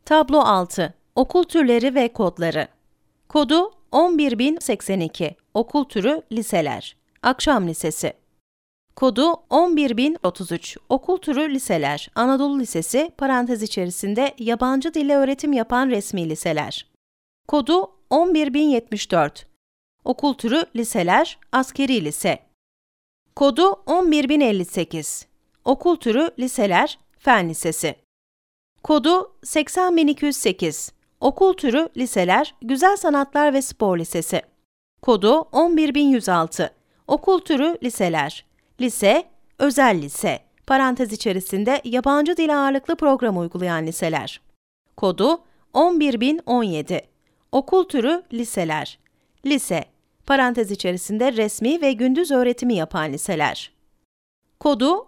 Tablo 6. Okul türleri ve kodları. Kodu 11082. Okul türü liseler. Akşam Lisesi. Kodu 11033. Okul türü liseler. Anadolu Lisesi, parantez içerisinde yabancı dille öğretim yapan resmi liseler. Kodu 11074. Okul türü liseler. Askeri lise. Kodu 11058. Okul türü liseler. Fen Lisesi. Kodu 80208. Okul türü liseler, Güzel Sanatlar ve Spor Lisesi. Kodu 11106. Okul türü liseler. Lise, özel lise, parantez içerisinde yabancı dil ağırlıklı program uygulayan liseler. Kodu 11017. Okul türü liseler. Lise, parantez içerisinde resmi ve gündüz öğretimi yapan liseler. Kodu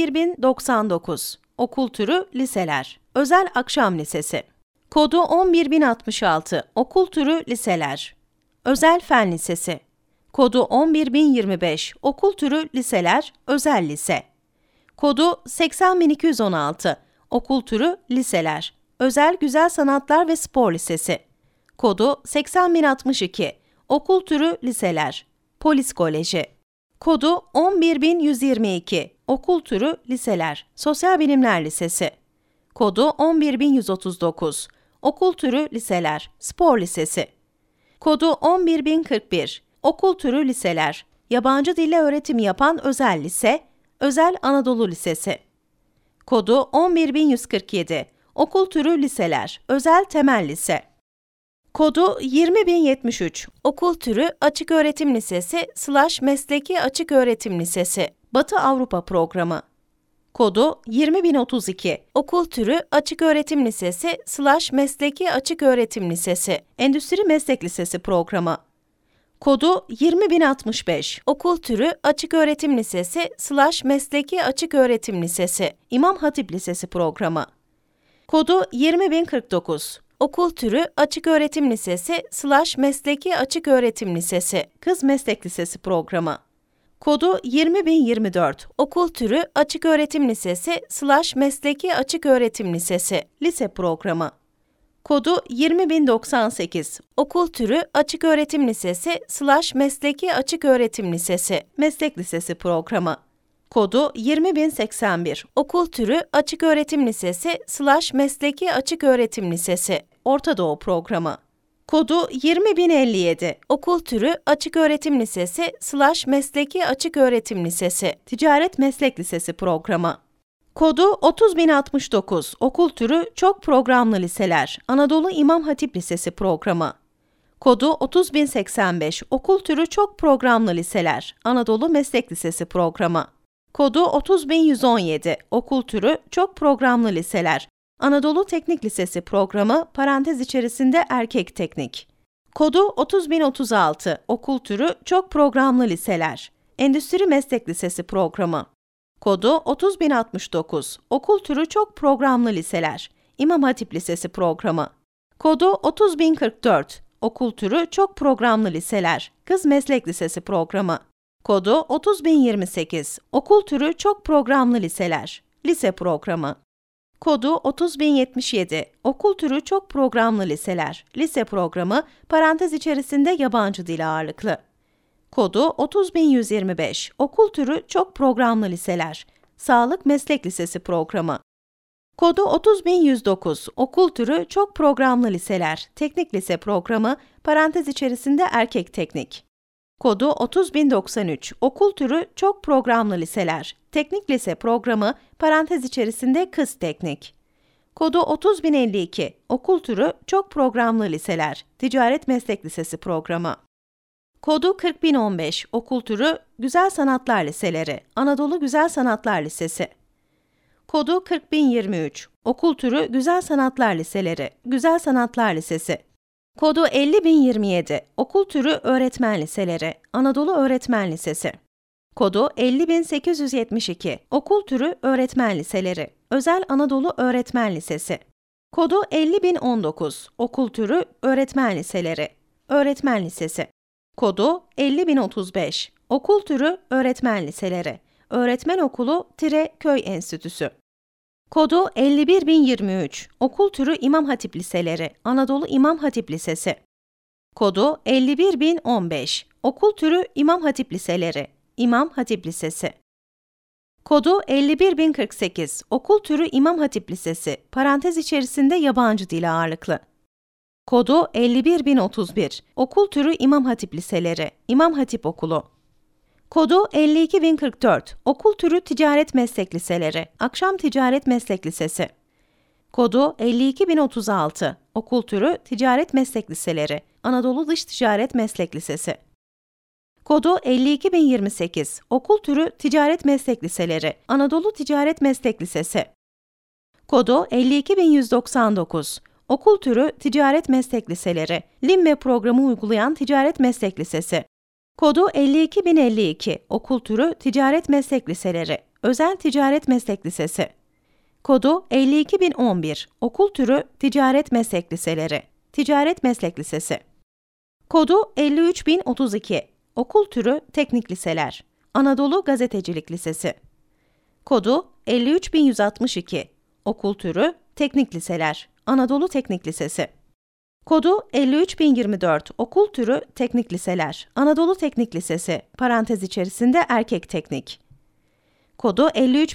11099. Okul türü liseler. Özel Akşam Lisesi. Kodu 11066. Okul türü liseler. Özel Fen Lisesi. Kodu 11025. Okul türü liseler. Özel lise. Kodu 80216. Okul türü liseler. Özel Güzel Sanatlar ve Spor Lisesi. Kodu 80062. Okul türü liseler. Polis Koleji. Kodu 11122. Okul türü liseler. Sosyal Bilimler Lisesi. Kodu 11139. Okul türü liseler. Spor Lisesi. Kodu 11041. Okul türü liseler. Yabancı dille öğretim yapan özel lise. Özel Anadolu Lisesi. Kodu 11147. Okul türü liseler. Özel Temel Lise. Kodu 20073. Okul türü Açıköğretim Lisesi / Mesleki Açıköğretim Lisesi. Batı Avrupa Programı. Kodu 20032. Okul türü Açıköğretim Lisesi / Mesleki Açıköğretim Lisesi. Endüstri Meslek Lisesi Programı. Kodu 20065. Okul türü Açıköğretim Lisesi / Mesleki Açıköğretim Lisesi. İmam Hatip Lisesi Programı. Kodu 20049. Okul türü Açıköğretim Lisesi / Mesleki Açıköğretim Lisesi. Kız Meslek Lisesi Programı. Kodu 20024. Okul türü Açıköğretim Lisesi / Mesleki Açıköğretim Lisesi. Lise Programı. Kodu 20098. Okul türü Açıköğretim Lisesi / Mesleki Açıköğretim Lisesi. Meslek Lisesi Programı. Kodu 20081. Okul türü Açıköğretim Lisesi / Mesleki Açıköğretim Lisesi. Orta Doğu Programı. Kodu 20057. Okul türü Açıköğretim Lisesi / Mesleki Açıköğretim Lisesi. Ticaret Meslek Lisesi Programı. Kodu 30069. Okul türü Çok Programlı Liseler. Anadolu İmam Hatip Lisesi Programı. Kodu 30085. Okul türü Çok Programlı Liseler. Anadolu Meslek Lisesi Programı. Kodu 30117. Okul türü Çok Programlı Liseler. Anadolu Teknik Lisesi Programı, parantez içerisinde erkek teknik. Kodu 30036. Okul türü Çok Programlı Liseler. Endüstri Meslek Lisesi Programı. Kodu 30069. Okul türü Çok Programlı Liseler. İmam Hatip Lisesi Programı. Kodu 30044. Okul türü Çok Programlı Liseler. Kız Meslek Lisesi Programı. Kodu 30028. Okul türü Çok Programlı Liseler. Lise Programı. Kodu 30077. Okul türü Çok Programlı Liseler. Lise Programı, parantez içerisinde yabancı dil ağırlıklı. Kodu 30125. Okul türü Çok Programlı Liseler. Sağlık Meslek Lisesi Programı. Kodu 30109. Okul türü Çok Programlı Liseler. Teknik Lise Programı, parantez içerisinde erkek teknik. Kodu 30093. Okul türü Çok Programlı Liseler. Teknik Lise Programı, parantez içerisinde kız teknik. Kodu 30052. Okul türü Çok Programlı Liseler. Ticaret Meslek Lisesi Programı. Kodu 40015. Okul türü Güzel Sanatlar Liseleri. Anadolu Güzel Sanatlar Lisesi. Kodu 40023. Okul türü Güzel Sanatlar Liseleri. Güzel Sanatlar Lisesi. Kodu 50027. Okul türü Öğretmen Liseleri. Anadolu Öğretmen Lisesi. Kodu 50872. Okul türü Öğretmen Liseleri. Özel Anadolu Öğretmen Lisesi. Kodu 50019. Okul türü Öğretmen Liseleri. Öğretmen Lisesi. Kodu 50035. Okul türü Öğretmen Liseleri. Öğretmen Okulu - Köy Enstitüsü. Kodu 51023, okul türü İmam Hatip Liseleri, Anadolu İmam Hatip Lisesi. Kodu 51015, okul türü İmam Hatip Liseleri, İmam Hatip Lisesi. Kodu 51048, okul türü İmam Hatip Lisesi, parantez içerisinde yabancı dil ağırlıklı. Kodu 51031, okul türü İmam Hatip Liseleri, İmam Hatip Okulu. Kodu 52044, okul türü Ticaret Meslek Liseleri, Akşam Ticaret Meslek Lisesi. Kodu 52036, okul türü Ticaret Meslek Liseleri, Anadolu Dış Ticaret Meslek Lisesi. Kodu 52028, okul türü Ticaret Meslek Liseleri, Anadolu Ticaret Meslek Lisesi. Kodu 52199, okul türü Ticaret Meslek Liseleri, LİMME programı uygulayan Ticaret Meslek Lisesi. Kodu 52052, okul türü Ticaret Meslek Liseleri, Özel Ticaret Meslek Lisesi. Kodu 52011, okul türü Ticaret Meslek Liseleri, Ticaret Meslek Lisesi. Kodu 53032, okul türü Teknik Liseler, Anadolu Gazetecilik Lisesi. Kodu 53162, okul türü Teknik Liseler, Anadolu Teknik Lisesi. Kodu 53024, okul türü Teknik Liseler, Anadolu Teknik Lisesi, parantez içerisinde erkek teknik. Kodu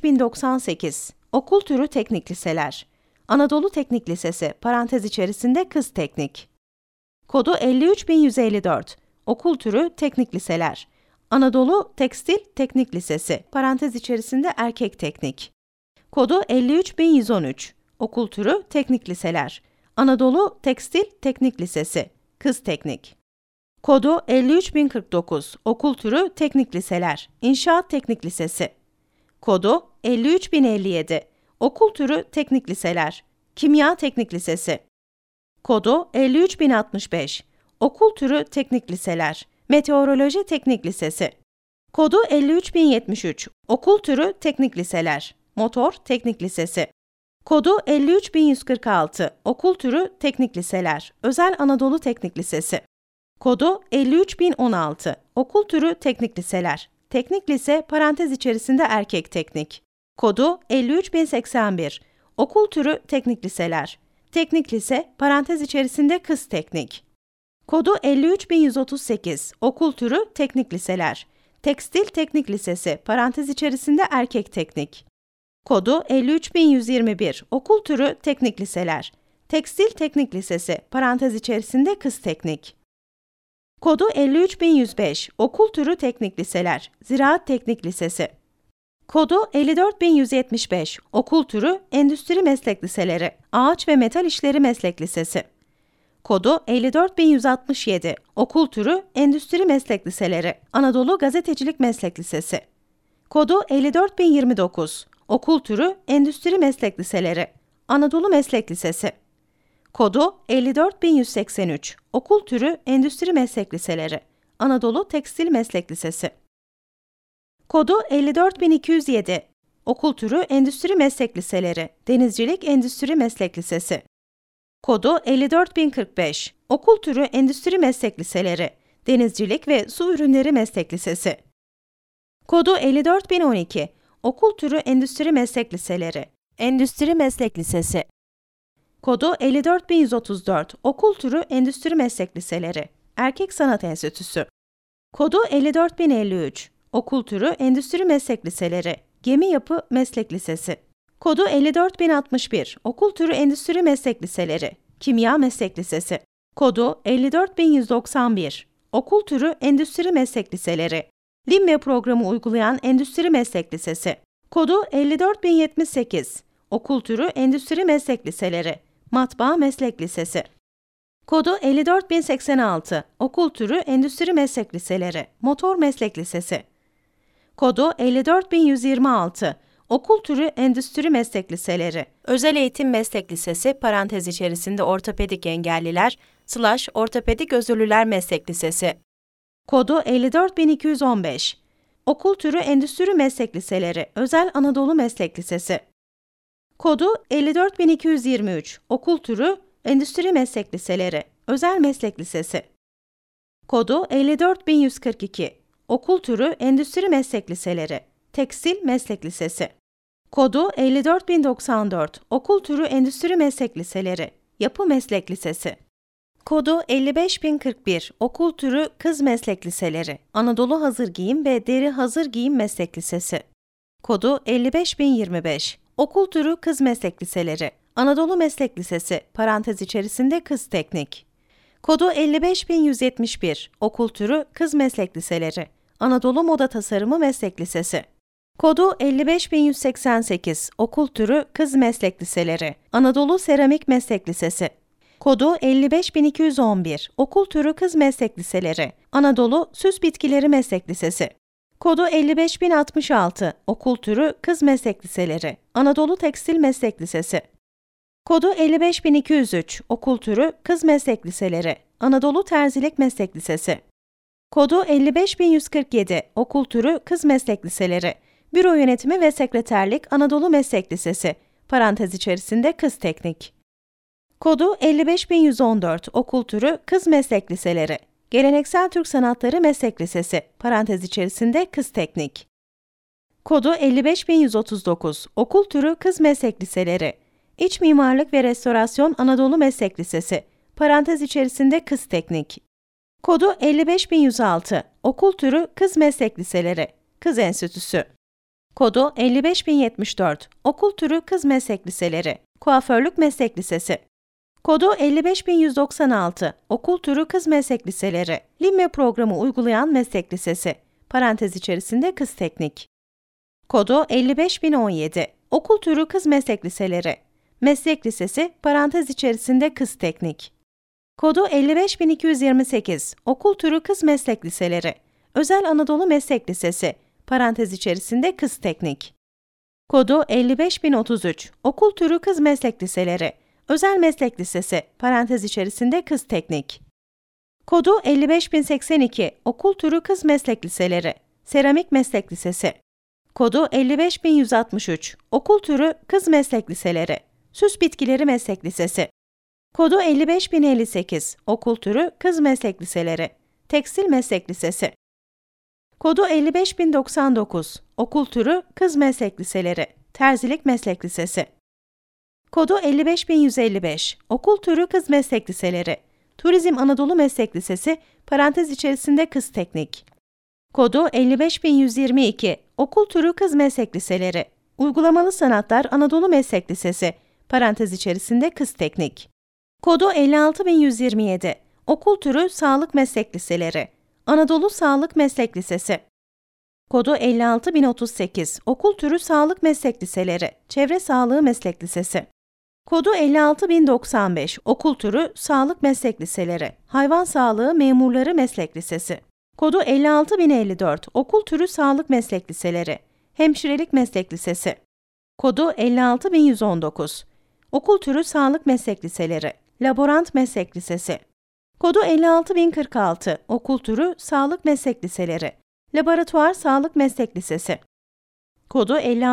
53098, okul türü Teknik Liseler, Anadolu Teknik Lisesi, parantez içerisinde kız teknik. Kodu 53154, okul türü Teknik Liseler, Anadolu Tekstil Teknik Lisesi, parantez içerisinde erkek teknik. Kodu 53113, okul türü Teknik Liseler, Anadolu Tekstil Teknik Lisesi, kız teknik. Kodu 53049, okul türü Teknik Liseler, İnşaat Teknik Lisesi. Kodu 53057, okul türü Teknik Liseler, Kimya Teknik Lisesi. Kodu 53065, okul türü Teknik Liseler, Meteoroloji Teknik Lisesi. Kodu 53073, okul türü Teknik Liseler, Motor Teknik Lisesi. Kodu 53146, okul türü Teknik Liseler, Özel Anadolu Teknik Lisesi. Kodu 53016, okul türü Teknik Liseler, Teknik Lise, parantez içerisinde erkek teknik. Kodu 53081, okul türü Teknik Liseler, Teknik Lise, parantez içerisinde kız teknik. Kodu 53138, okul türü Teknik Liseler, Tekstil Teknik Lisesi, parantez içerisinde erkek teknik. Kodu 53121, okul türü Teknik Liseler, Tekstil Teknik Lisesi, parantez içerisinde kız teknik. Kodu 53105, okul türü Teknik Liseler, Ziraat Teknik Lisesi. Kodu 54175, okul türü Endüstri Meslek Liseleri, Ağaç ve Metal İşleri Meslek Lisesi. Kodu 54167, okul türü Endüstri Meslek Liseleri, Anadolu Gazetecilik Meslek Lisesi. Kodu 54029, okul türü Endüstri Meslek Liseleri, Anadolu Meslek Lisesi. Kodu 54183, okul türü Endüstri Meslek Liseleri, Anadolu Tekstil Meslek Lisesi. Kodu 54207, okul türü Endüstri Meslek Liseleri, Denizcilik Endüstri Meslek Lisesi. Kodu 54045, okul türü Endüstri Meslek Liseleri, Denizcilik ve Su Ürünleri Meslek Lisesi. Kodu 54012, okul türü Endüstri Meslek Liseleri, Endüstri Meslek Lisesi. Kodu 54134, okul türü Endüstri Meslek Liseleri, Erkek Sanat Enstitüsü. Kodu 54053, okul türü Endüstri Meslek Liseleri, Gemi Yapı Meslek Lisesi. Kodu 54061, okul türü Endüstri Meslek Liseleri, Kimya Meslek Lisesi. Kodu 54191, okul türü Endüstri Meslek Liseleri, LİMME programı uygulayan Endüstri Meslek Lisesi. Kodu 54078, okul türü Endüstri Meslek Liseleri, Matbaa Meslek Lisesi. Kodu 54086, okul türü Endüstri Meslek Liseleri, Motor Meslek Lisesi. Kodu 54126, okul türü Endüstri Meslek Liseleri, Özel Eğitim Meslek Lisesi, parantez içerisinde ortopedik engelliler, / ortopedik özürlüler Meslek Lisesi. Kodu 54215, okul türü Endüstri Meslek Liseleri, Özel Anadolu Meslek Lisesi. Kodu 54223, okul türü Endüstri Meslek Liseleri, Özel Meslek Lisesi. Kodu 54142, okul türü Endüstri Meslek Liseleri, Tekstil Meslek Lisesi. Kodu 54094, okul türü endüstri meslek liseleri, yapı meslek lisesi. Kodu 55041, okul türü kız meslek liseleri, Anadolu Hazır Giyim ve Deri Hazır Giyim Meslek Lisesi. Kodu 55025, okul türü kız meslek liseleri, Anadolu Meslek Lisesi, parantez içerisinde kız teknik. Kodu 55171, okul türü kız meslek liseleri, Anadolu Moda Tasarımı Meslek Lisesi. Kodu 55188, okul türü kız meslek liseleri, Anadolu Seramik Meslek Lisesi. Kodu 55211, okul türü kız meslek liseleri, Anadolu Süs Bitkileri Meslek Lisesi. Kodu 55066, okul türü kız meslek liseleri, Anadolu Tekstil Meslek Lisesi. Kodu 55203, okul türü kız meslek liseleri, Anadolu Terzilik Meslek Lisesi. Kodu 55147, okul türü kız meslek liseleri, Büro Yönetimi ve Sekreterlik Anadolu Meslek Lisesi, parantez içerisinde kız teknik. Kodu 55114, okul türü kız meslek liseleri, Geleneksel Türk Sanatları Meslek Lisesi, parantez içerisinde kız teknik. Kodu 55139, okul türü kız meslek liseleri, İç Mimarlık ve Restorasyon Anadolu Meslek Lisesi, parantez içerisinde kız teknik. Kodu 55106, okul türü kız meslek liseleri, Kız Enstitüsü. Kodu 55074, okul türü kız meslek liseleri, Kuaförlük Meslek Lisesi. Kodu 55196, okul türü kız meslek liseleri, LİMME programı uygulayan meslek lisesi, parantez içerisinde kız teknik. Kodu 55017, okul türü kız meslek liseleri, meslek lisesi, parantez içerisinde kız teknik. Kodu 55228, okul türü kız meslek liseleri, Özel Anadolu Meslek Lisesi, parantez içerisinde kız teknik. Kodu 55033, okul türü kız meslek liseleri, Özel Meslek Lisesi, parantez içerisinde kız teknik. Kodu 55082, okul türü kız meslek liseleri, Seramik Meslek Lisesi. Kodu 55163, okul türü kız meslek liseleri, Süs Bitkileri Meslek Lisesi. Kodu 55058, okul türü kız meslek liseleri, Tekstil Meslek Lisesi. Kodu 55099, okul türü kız meslek liseleri, Terzilik Meslek Lisesi. Kodu 55155, okul türü kız meslek liseleri, Turizm Anadolu Meslek Lisesi, parantez içerisinde kız teknik. Kodu 55122, okul türü kız meslek liseleri, Uygulamalı Sanatlar Anadolu Meslek Lisesi, parantez içerisinde kız teknik. Kodu 56127, okul türü sağlık meslek liseleri, Anadolu Sağlık Meslek Lisesi. Kodu 56038, okul türü sağlık meslek liseleri, Çevre Sağlığı Meslek Lisesi. Kodu 56095, okul türü sağlık meslek liseleri, Hayvan Sağlığı Memurları Meslek Lisesi. Kodu 56054, okul türü sağlık meslek liseleri, Hemşirelik Meslek Lisesi. Kodu 56119, okul türü sağlık meslek liseleri, Laborant Meslek Lisesi. Kodu 56046, okul türü sağlık meslek liseleri, Laboratuvar Sağlık Meslek Lisesi. Kodu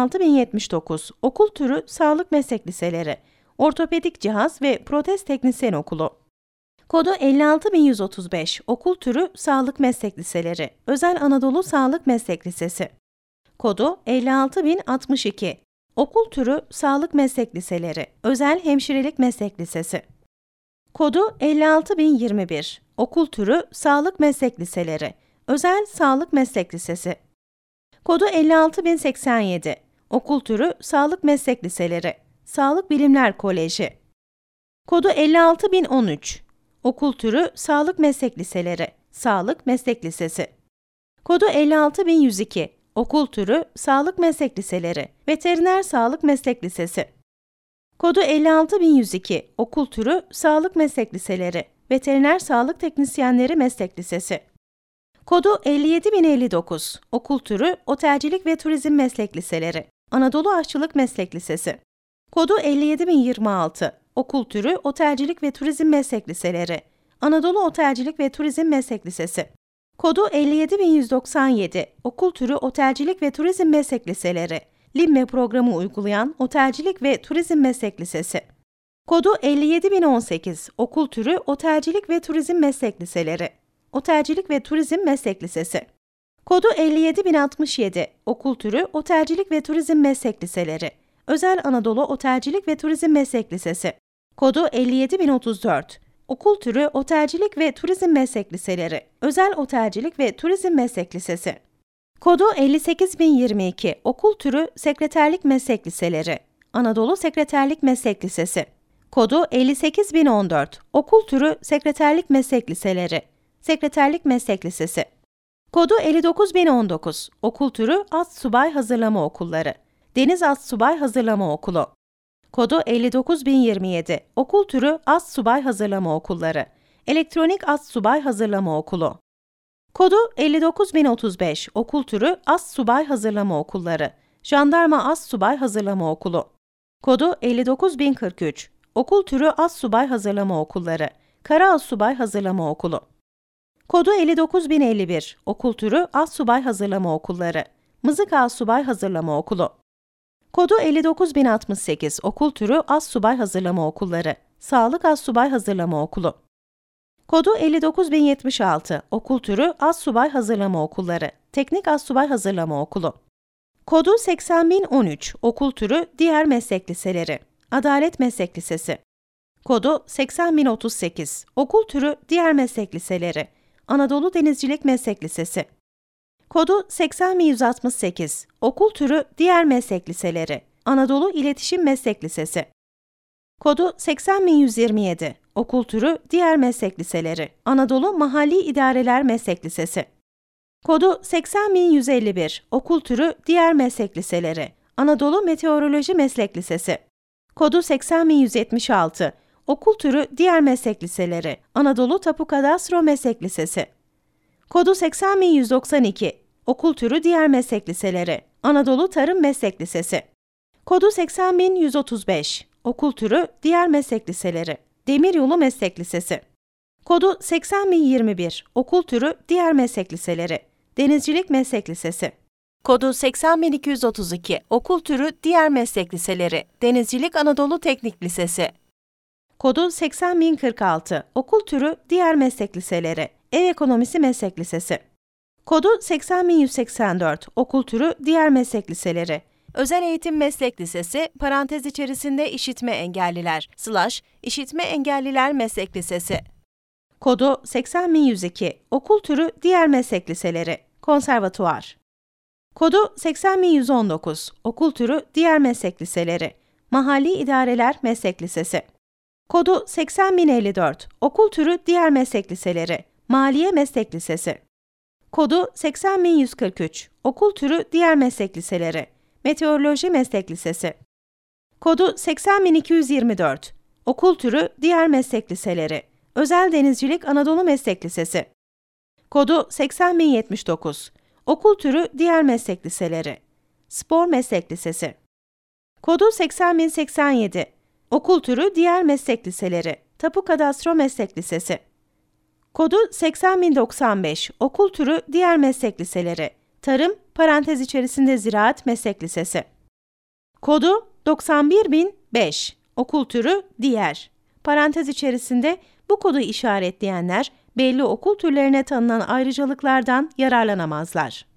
56079, okul türü sağlık meslek liseleri, Ortopedik Cihaz ve Protez Teknisyen Okulu. Kodu 56135, okul türü sağlık meslek liseleri, Özel Anadolu Sağlık Meslek Lisesi. Kodu 56062, okul türü sağlık meslek liseleri, Özel Hemşirelik Meslek Lisesi. Kodu 56021, okul türü sağlık meslek liseleri, Özel Sağlık Meslek Lisesi. Kodu 56087, okul türü sağlık meslek liseleri, Sağlık Bilimler Koleji. Kodu 56013, okul türü sağlık meslek liseleri, Sağlık Meslek Lisesi. Kodu 56102, okul türü sağlık meslek liseleri, Veteriner Sağlık Meslek Lisesi. Kodu 56102, okul türü sağlık meslek liseleri, Veteriner Sağlık Teknisyenleri Meslek Lisesi. Kodu 57059, okul türü Otelcilik ve Turizm Meslek Liseleri, Anadolu Aşçılık Meslek Lisesi. Kodu 57026, okul türü Otelcilik ve Turizm Meslek Liseleri, Anadolu Otelcilik ve Turizm Meslek Lisesi. Kodu 57197, okul türü Otelcilik ve Turizm Meslek Liseleri, LİMME programı uygulayan Otelcilik ve Turizm Meslek Lisesi. Kodu 57018, okul türü Otelcilik ve Turizm Meslek Liseleri, Otelcilik ve Turizm Meslek Lisesi. Kodu 57067, okul türü Otelcilik ve Turizm Meslek Liseleri, Özel Anadolu Otelcilik ve Turizm Meslek Lisesi. Kodu 57034, okul türü Otelcilik ve Turizm Meslek Liseleri, Özel Otelcilik ve Turizm Meslek Lisesi. Kodu 58022, okul türü Sekreterlik Meslek Liseleri, Anadolu Sekreterlik Meslek Lisesi. Kodu 58014, okul türü Sekreterlik Meslek Liseleri, Sekreterlik Meslek Lisesi. Kodu 59019, okul türü Astsubay Hazırlama Okulları, Deniz Astsubay Hazırlama Okulu. Kodu 59027, okul türü Astsubay Hazırlama Okulları, Elektronik Astsubay Hazırlama Okulu. Kodu 59035, okul türü Astsubay Hazırlama Okulları, Jandarma Astsubay Hazırlama Okulu. Kodu 59043, okul türü Astsubay Hazırlama Okulları, Kara Astsubay Hazırlama Okulu. Kodu 59051, okul türü Astsubay Hazırlama Okulları, Mızıka Astsubay Hazırlama Okulu. Kodu 59068, okul türü Astsubay Hazırlama Okulları, Sağlık Astsubay Hazırlama Okulu. Kodu 59076, okul türü Astsubay Hazırlama Okulları, Teknik Astsubay Hazırlama Okulu. Kodu 80013, okul türü Diğer Meslek Liseleri, Adalet Meslek Lisesi. Kodu 80038, okul türü Diğer Meslek Liseleri, Anadolu Denizcilik Meslek Lisesi. Kodu 80168, okul türü Diğer Meslek Liseleri, Anadolu İletişim Meslek Lisesi. Kodu 80127, okul türü Diğer Meslek Liseleri, Anadolu Mahalli İdareler Meslek Lisesi. Kodu 80151, okul türü Diğer Meslek Liseleri, Anadolu Meteoroloji Meslek Lisesi. Kodu 80176, okul türü Diğer Meslek Liseleri, Anadolu Tapu Kadastro Meslek Lisesi. Kodu 80192, okul türü Diğer Meslek Liseleri, Anadolu Tarım Meslek Lisesi. Kodu 80135, okul türü Diğer Meslek Liseleri, Demiryolu Meslek Lisesi. Kodu 80021, okul türü Diğer Meslek Liseleri, Denizcilik Meslek Lisesi. Kodu 80232, okul türü Diğer Meslek Liseleri, Denizcilik Anadolu Teknik Lisesi. Kodu 80046, okul türü Diğer Meslek Liseleri, Ev Ekonomisi Meslek Lisesi. Kodu 80184, okul türü Diğer Meslek Liseleri, Özel Eğitim Meslek Lisesi, parantez içerisinde işitme engelliler, işitme engelliler Meslek Lisesi. Kodu 80102, okul türü Diğer Meslek Liseleri, Konservatuvar. Kodu 80119, okul türü Diğer Meslek Liseleri, Mahalli İdareler Meslek Lisesi. Kodu 80054, okul türü Diğer Meslek Liseleri, Maliye Meslek Lisesi. Kodu 80143, okul türü Diğer Meslek Liseleri, Meteoroloji Meslek Lisesi. Kodu 80224, okul türü Diğer Meslek Liseleri, Özel Denizcilik Anadolu Meslek Lisesi. Kodu 80079, okul türü Diğer Meslek Liseleri, Spor Meslek Lisesi. Kodu 80087, okul türü Diğer Meslek Liseleri, Tapu Kadastro Meslek Lisesi. Kodu 80095, okul türü Diğer Meslek Liseleri, Tarım, parantez içerisinde Ziraat Meslek Lisesi. Kodu 91005, okul türü Diğer, parantez içerisinde bu kodu işaretleyenler belli okul türlerine tanınan ayrıcalıklardan yararlanamazlar.